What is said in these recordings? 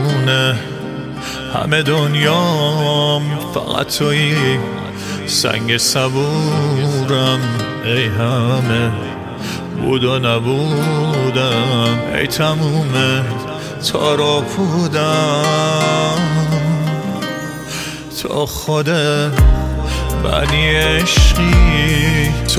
میدونه همه دنیام فقط تویی، سنگ صبورم ای همه بود و نبودم، ای تمومه تا بودم. تو خودت بنی عشقی، تو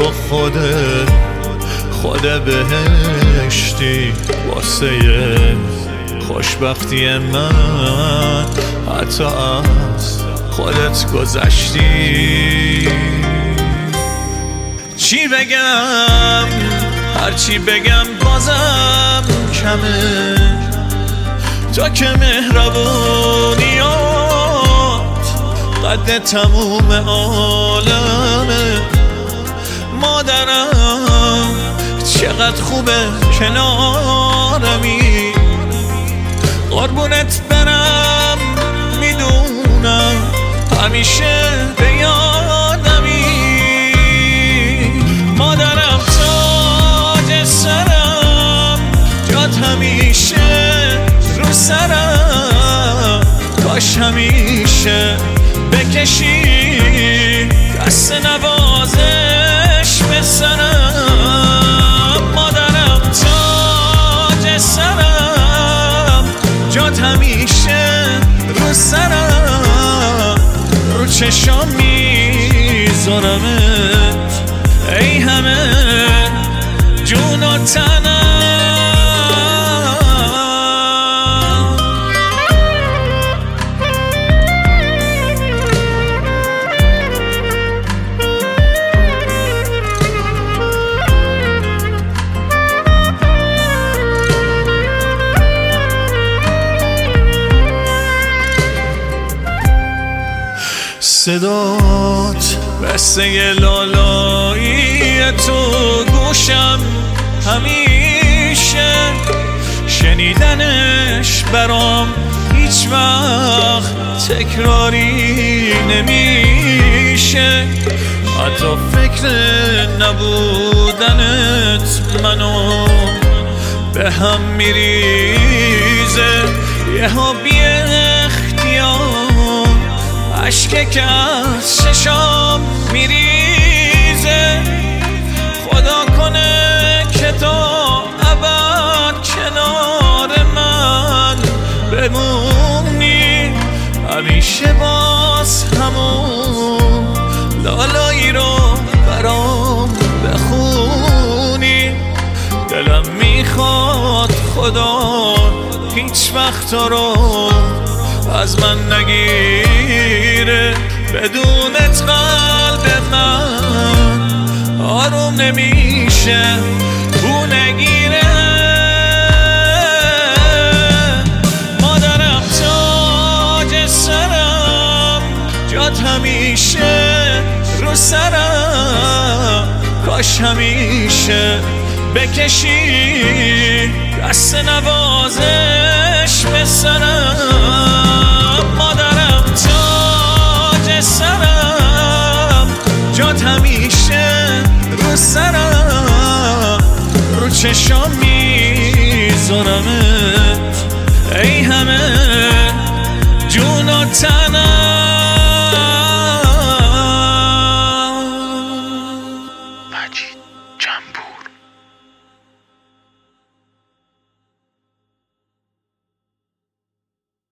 خود بهشتی، واسه خوشبختی من حتی از خودت گذشتی. چی بگم هرچی بگم بازم کمه، تو که مهربونیات قد تموم عالمه. مادرم چقدر خوبه کنارمی، قربونت برم میدونم همیشه به یادمی. مادرم تاج سرم، جات همیشه رو سرم، کاش همیشه بکشی دست نوازش به سرم. مادرم تاج سرم، جات همیشه رو سرم، رو چشام میذارمت ای همه جون و تنم. صدات بسته لالایی تو گوشم همیشه، شنیدنش برام هیچ وقت تکراری نمیشه. حتی فکر نبودنت منو به هم میریزه، یه ها بی اختیار عشق که از چشام میریزه. خدا کنه که تا ابد کنار من بمونی، همیشه باز همون لالایی رو برام بخونی. دلم میخواد خدا هیچ وقت رو از من نگیره، بدونت قلب من آروم نمیشه بو نگیره. مادرم تاج سرم، جات همیشه رو سرم، کاش همیشه بکشی دست نوازش به سرم. مادرم تاج سرم، جات همیشه رو سرم، رو چشام میذارمت ای همه جون و تنم. مجید جنبو.